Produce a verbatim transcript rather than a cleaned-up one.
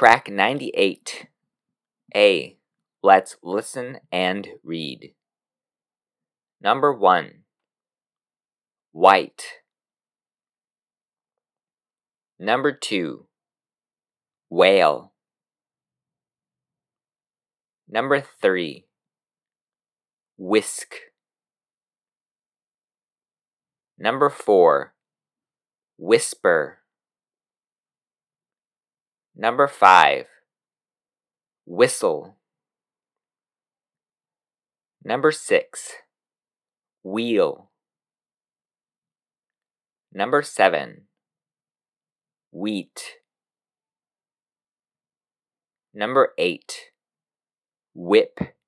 Track ninety-eight. A. Let's listen and read. Number one. White. Number two. Whale. Number three. Whisk. Number four. Whisper. Number five. Whistle. Number six. Wheel. Number seven. Wheat. Number eight. Whip.